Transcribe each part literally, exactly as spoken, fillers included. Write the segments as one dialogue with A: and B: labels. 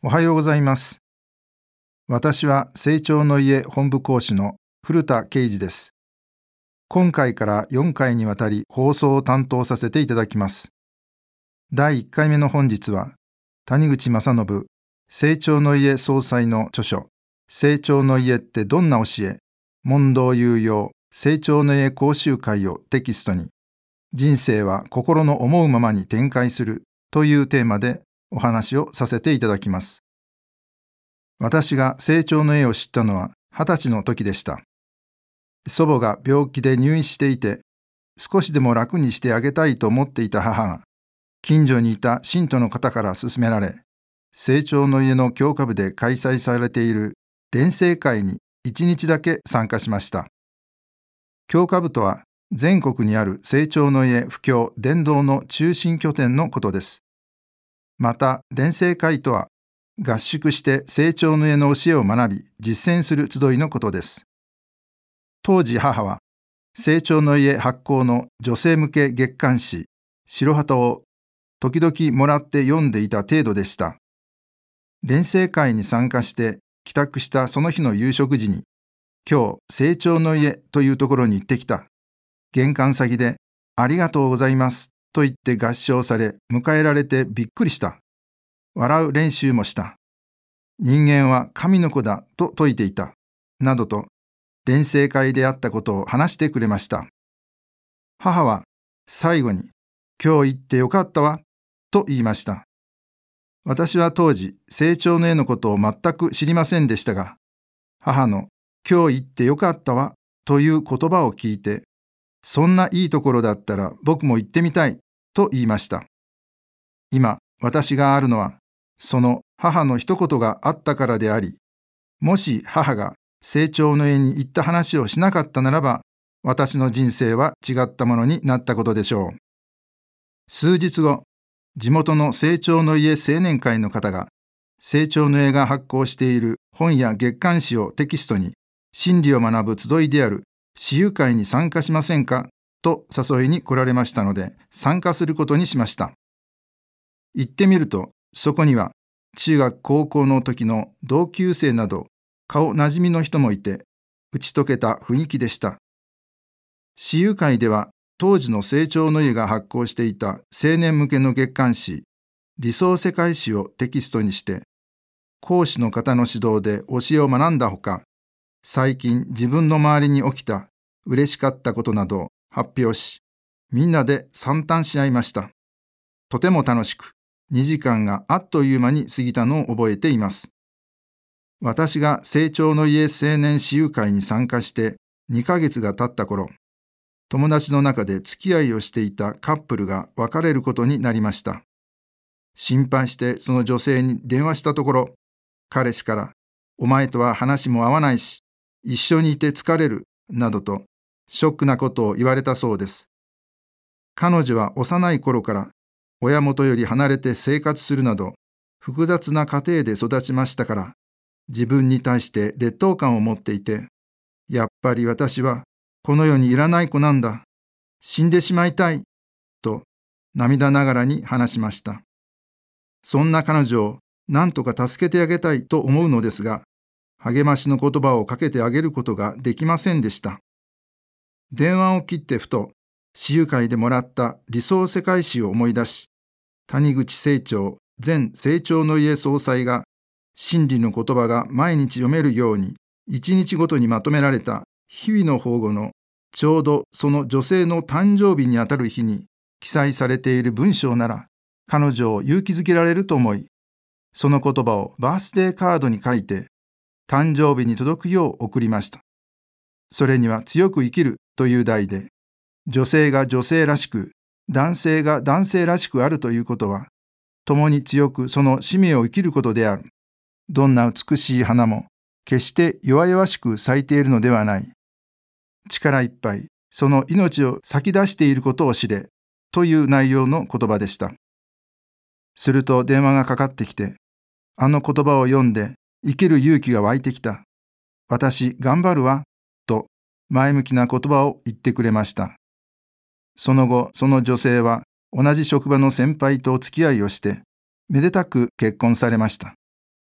A: おはようございます。私は成長の家本部講師の古田啓二です。今回からよんかいにわたり放送を担当させていただきます。だいいっかいめの本日は、谷口正信、成長の家総裁の著書、成長の家ってどんな教え、問答有用、成長の家講習会をテキストに、人生は心の思うままに展開するというテーマでお話をさせていただきます。私が成長の家を知ったのは二十歳の時でした。祖母が病気で入院していて、少しでも楽にしてあげたいと思っていた母が、近所にいた信徒の方から勧められ、成長の家の教科部で開催されている錬成会に一日だけ参加しました。教科部とは全国にある成長の家布教伝道の中心拠点のことです。また錬成会とは合宿して成長の家の教えを学び実践する集いのことです。当時母は成長の家発行の女性向け月刊誌白旗を時々もらって読んでいた程度でした。錬成会に参加して帰宅したその日の夕食時に、今日成長の家というところに行ってきた。玄関先でありがとうございますと言って合唱され迎えられてびっくりした。笑う練習もした。人間は神の子だと説いていた。などと錬成会であったことを話してくれました。母は最後に今日行ってよかったわと言いました。私は当時成長の絵のことを全く知りませんでしたが、母の今日行ってよかったわという言葉を聞いて、そんないいところだったら僕も行ってみたいと言いました。今私があるのはその母の一言があったからであり、もし母が成長の家に行った話をしなかったならば、私の人生は違ったものになったことでしょう。数日後、地元の成長の家青年会の方が、成長の家が発行している本や月刊誌をテキストに、真理を学ぶ集いである私有会に参加しませんかと誘いに来られましたので、参加することにしました。行ってみると、そこには中学高校の時の同級生など顔なじみの人もいて、打ち解けた雰囲気でした。私有会では当時の成長の家が発行していた青年向けの月刊誌理想世界史をテキストにして、講師の方の指導で教えを学んだほか、最近自分の周りに起きた嬉しかったことなどを発表し、みんなで賛嘆し合いました。とても楽しく、にじかんがあっという間に過ぎたのを覚えています。私が成長の家青年私有会に参加してにかげつが経った頃、友達の中で付き合いをしていたカップルが別れることになりました。心配してその女性に電話したところ、彼氏からお前とは話も合わないし、一緒にいて疲れるなどとショックなことを言われたそうです。彼女は幼い頃から親元より離れて生活するなど複雑な家庭で育ちましたから、自分に対して劣等感を持っていて、やっぱり私はこの世にいらない子なんだ、死んでしまいたいと涙ながらに話しました。そんな彼女を何とか助けてあげたいと思うのですが、励ましの言葉をかけてあげることができませんでした。電話を切ってふと私有会でもらった理想世界史を思い出し、谷口清張前成長の家総裁が真理の言葉が毎日読めるように一日ごとにまとめられた日々の法語のちょうどその女性の誕生日にあたる日に記載されている文章なら彼女を勇気づけられると思い、その言葉をバースデーカードに書いて誕生日に届くよう送りました。それには強く生きるという題で、女性が女性らしく、男性が男性らしくあるということは、共に強くその使命を生きることである。どんな美しい花も、決して弱々しく咲いているのではない。力いっぱい、その命を咲き出していることを知れ、という内容の言葉でした。すると電話がかかってきて、あの言葉を読んで生きる勇気が湧いてきた。私頑張るわ、と前向きな言葉を言ってくれました。その後、その女性は同じ職場の先輩とお付き合いをして、めでたく結婚されました。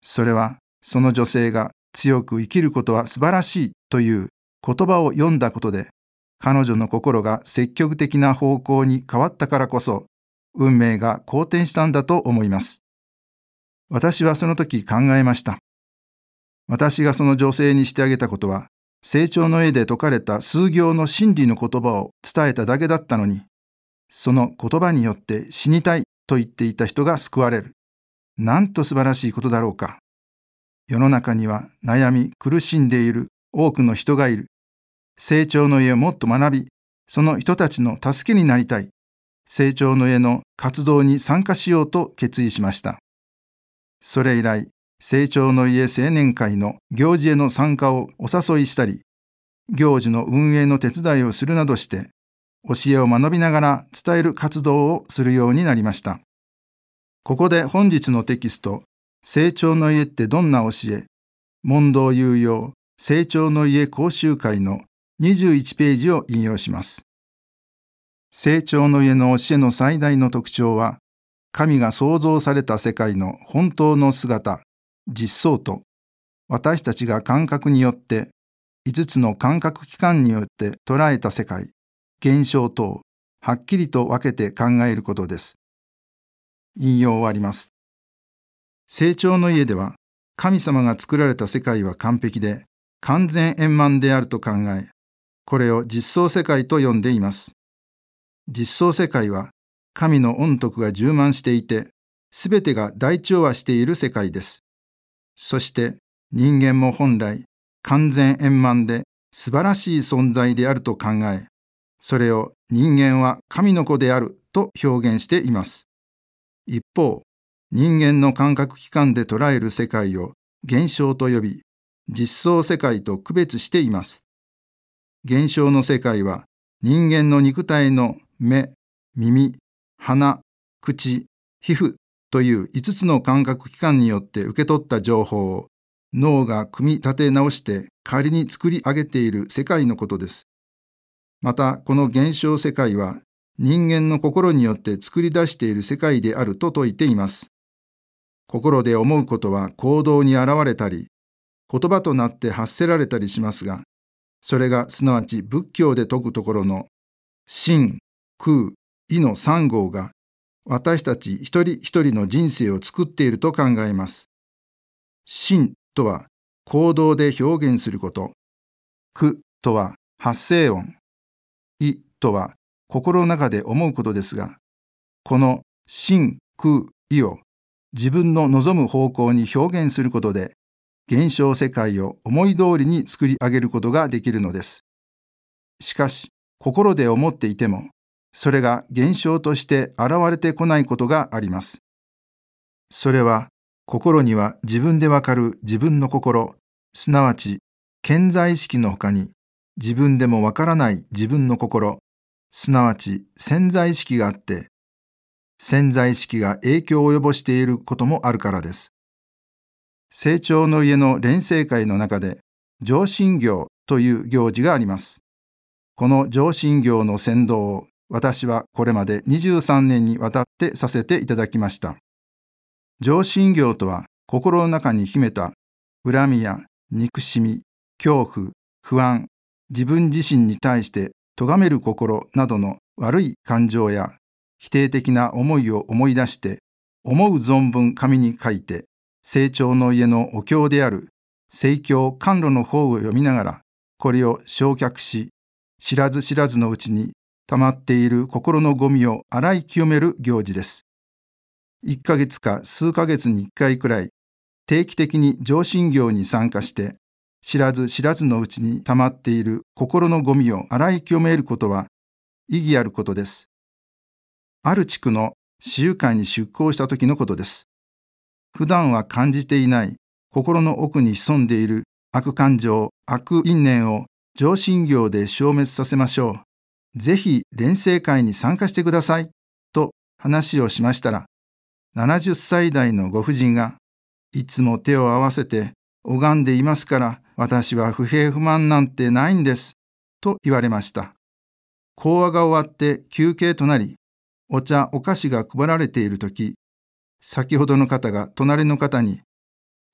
A: それはその女性が強く生きることは素晴らしいという言葉を読んだことで、彼女の心が積極的な方向に変わったからこそ、運命が好転したんだと思います。私はその時考えました。私がその女性にしてあげたことは、成長の絵で説かれた数行の真理の言葉を伝えただけだったのに、その言葉によって死にたいと言っていた人が救われる。なんと素晴らしいことだろうか。世の中には悩み苦しんでいる多くの人がいる。成長の家をもっと学び、その人たちの助けになりたい。成長の家の活動に参加しようと決意しました。それ以来、成長の家青年会の行事への参加をお誘いしたり、行事の運営の手伝いをするなどして、教えを学びながら伝える活動をするようになりました。ここで本日のテキスト、成長の家ってどんな教え、問答有用成長の家講習会のにじゅういちページを引用します。成長の家の教えの最大の特徴は、神が創造された世界の本当の姿、実相と、私たちが感覚によって、いつつの感覚器官によって捉えた世界、現象とをはっきりと分けて考えることです。引用終わります。成長の家では、神様が作られた世界は完璧で、完全円満であると考え、これを実相世界と呼んでいます。実相世界は、神の恩徳が充満していて、すべてが大調和している世界です。そして人間も本来完全円満で素晴らしい存在であると考え、それを人間は神の子であると表現しています。一方、人間の感覚器官で捉える世界を現象と呼び、実相世界と区別しています。現象の世界は人間の肉体の目、耳、鼻、口、皮膚といういつつの感覚器官によって受け取った情報を脳が組み立て直して仮に作り上げている世界のことです。また、この現象世界は人間の心によって作り出している世界であると説いています。心で思うことは行動に現れたり、言葉となって発せられたりしますが、それがすなわち仏教で説くところの心、空、意の三号が私たち一人一人の人生を作っていると考えます。心とは行動で表現すること、空とは発声音、意とは心の中で思うことですが、この心、空、意を自分の望む方向に表現することで、現象世界を思い通りに作り上げることができるのです。しかし、心で思っていても、それが現象として現れてこないことがあります。それは、心には自分でわかる自分の心、すなわち顕在意識のほかに、自分でもわからない自分の心、すなわち潜在意識があって、潜在意識が影響を及ぼしていることもあるからです。成長の家の錬成会の中で、上信行という行事があります。この上信行の先導を私はこれまでにじゅうさんねんにわたってさせていただきました。上信行とは心の中に秘めた恨みや憎しみ、恐怖、不安、自分自身に対して咎める心などの悪い感情や否定的な思いを思い出して思う存分紙に書いて成長の家のお経である聖教甘露の方を読みながらこれを焼却し知らず知らずのうちに溜まっている心のゴミを洗い清める行事です。いっかげつか数ヶ月にいっかいくらい定期的に上信行に参加して知らず知らずのうちに溜まっている心のゴミを洗い清めることは意義あることです。ある地区の私有会に出向した時のことです。普段は感じていない心の奥に潜んでいる悪感情、悪因縁を上信行で消滅させましょう。ぜひ錬成会に参加してくださいと話をしましたら、ななじゅっさい代のご婦人がいつも手を合わせて拝んでいますから私は不平不満なんてないんですと言われました。講話が終わって休憩となり、お茶お菓子が配られているとき、先ほどの方が隣の方に、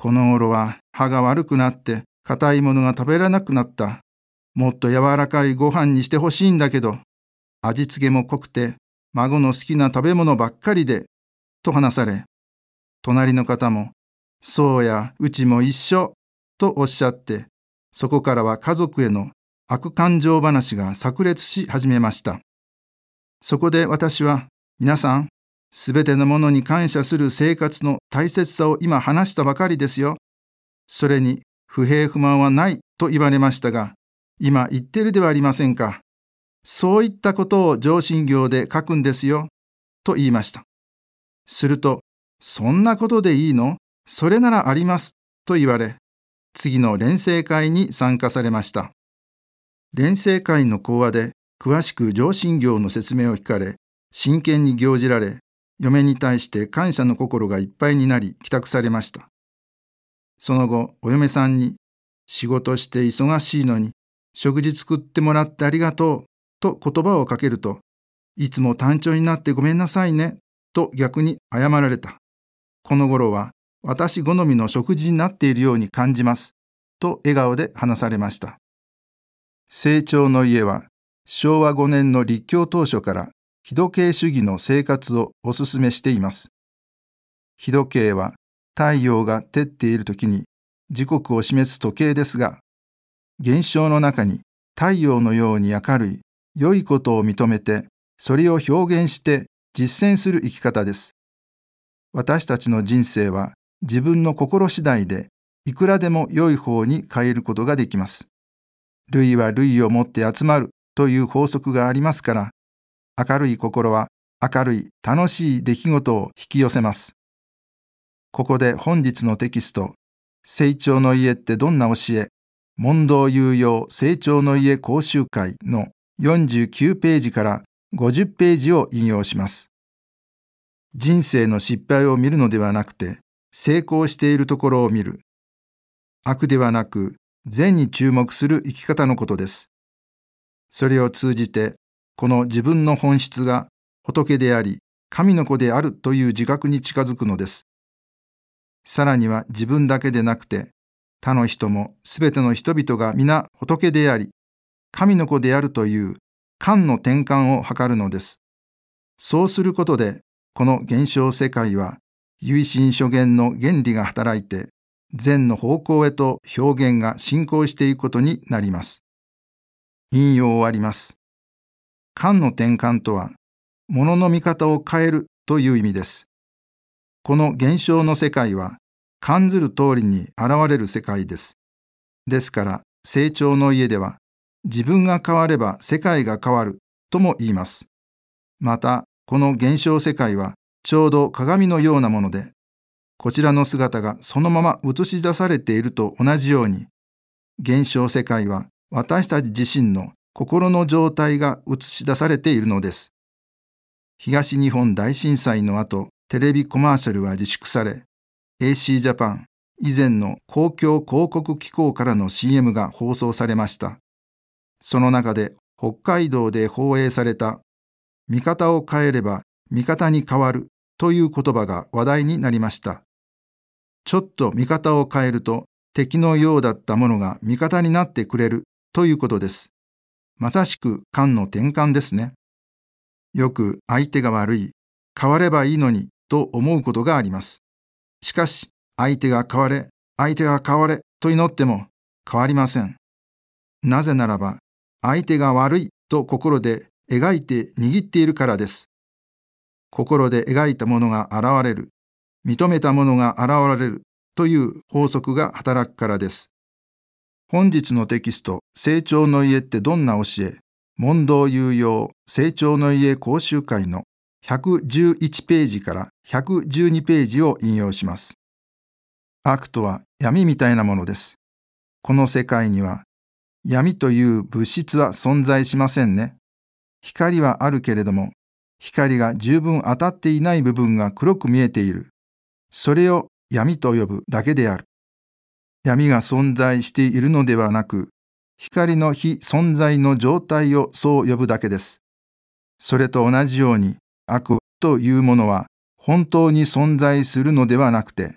A: この頃は歯が悪くなって硬いものが食べられなくなった。もっと柔らかいご飯にしてほしいんだけど、味付けも濃くて孫の好きな食べ物ばっかりで、と話され、隣の方も、そうや、うちも一緒、とおっしゃって、そこからは家族への悪感情話が炸裂し始めました。そこで私は、皆さん、すべてのものに感謝する生活の大切さを今話したばかりですよ。それに不平不満はないと言われましたが、今言ってるではありませんか。そういったことを上信行で書くんですよ、と言いました。すると、そんなことでいいの？それならあります、と言われ、次の錬成会に参加されました。錬成会の講話で詳しく上信行の説明を聞かれ、真剣に行じられ、嫁に対して感謝の心がいっぱいになり帰宅されました。その後、お嫁さんに、仕事して忙しいのに、食事作ってもらってありがとう、と言葉をかけると、いつも単調になってごめんなさいね、と逆に謝られた。この頃は私好みの食事になっているように感じます、と笑顔で話されました。成長の家はしょうわごねんの立教当初から日時計主義の生活をお勧めしています。日時計は太陽が照っている時に時刻を示す時計ですが、現象の中に太陽のように明るい良いことを認めて、それを表現して実践する生き方です。私たちの人生は自分の心次第でいくらでも良い方に変えることができます。類は類をもって集まるという法則がありますから、明るい心は明るい楽しい出来事を引き寄せます。ここで本日のテキスト、成長の家ってどんな教え？問答有用成長の家講習会のよんじゅうきゅうページからごじゅっページを引用します。人生の失敗を見るのではなくて、成功しているところを見る。悪ではなく、善に注目する生き方のことです。それを通じて、この自分の本質が仏であり、神の子であるという自覚に近づくのです。さらには自分だけでなくて、他の人もすべての人々が皆仏であり、神の子であるという観の転換を図るのです。そうすることで、この現象世界は唯心諸言の原理が働いて、善の方向へと表現が進行していくことになります。引用終わります。観の転換とは、物の見方を変えるという意味です。この現象の世界は、感ずる通りに現れる世界です。ですから、成長の家では、自分が変われば世界が変わるとも言います。また、この現象世界はちょうど鏡のようなもので、こちらの姿がそのまま映し出されていると同じように、現象世界は私たち自身の心の状態が映し出されているのです。東日本大震災の後、テレビコマーシャルは自粛され、エーシー ジャパン、以前の公共広告機構からの シーエム が放送されました。その中で北海道で放映された見方を変えれば味方に変わるという言葉が話題になりました。ちょっと見方を変えると敵のようだったものが味方になってくれるということです。まさしく観の転換ですね。よく相手が悪い、変わればいいのにと思うことがあります。しかし相手が変われ、相手が変われと祈っても変わりません。なぜならば相手が悪いと心で描いて握っているからです。心で描いたものが現れる、認めたものが現れるという法則が働くからです。本日のテキスト、成長の家ってどんな教え？問答有用成長の家講習会のひゃくじゅういちページからひゃくじゅうにページを引用します。悪とは闇みたいなものです。この世界には闇という物質は存在しませんね。光はあるけれども、光が十分当たっていない部分が黒く見えている。それを闇と呼ぶだけである。闇が存在しているのではなく、光の非存在の状態をそう呼ぶだけです。それと同じように、悪というものは本当に存在するのではなくて、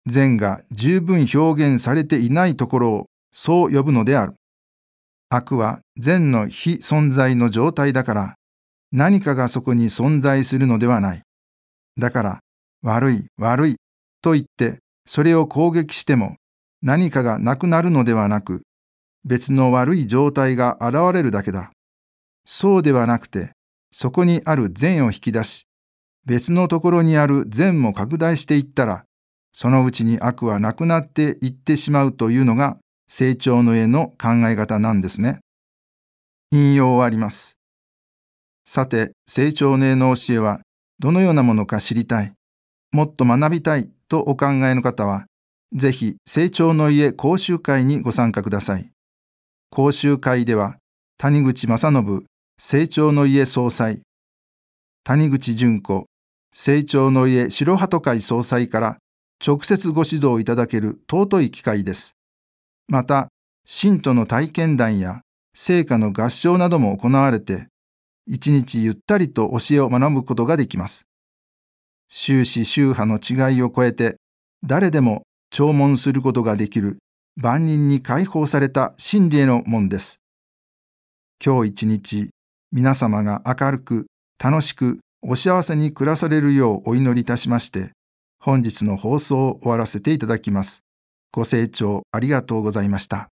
A: 善が十分表現されていないところをそう呼ぶのである。悪は善の非存在の状態だから、何かがそこに存在するのではない。だから、悪い悪いと言ってそれを攻撃しても何かがなくなるのではなく、別の悪い状態が現れるだけだ。そうではなくて、そこにある善を引き出し、別のところにある善も拡大していったら、そのうちに悪はなくなっていってしまうというのが成長の絵の考え方なんですね。引用終わります。さて、成長の絵の教えはどのようなものか知りたい、もっと学びたいとお考えの方は、ぜひ成長の家講習会にご参加ください。講習会では、谷口正信成長の家総裁、谷口純子成長の家白鳩会総裁から直接ご指導いただける尊い機会です。また、信徒の体験談や聖歌の合唱なども行われて、一日ゆったりと教えを学ぶことができます。宗旨宗派の違いを超えて、誰でも聴聞することができる万人に解放された真理への門です。今日一日、皆様が明るく楽しくお幸せに暮らされるようお祈りいたしまして、本日の放送を終わらせていただきます。ご清聴ありがとうございました。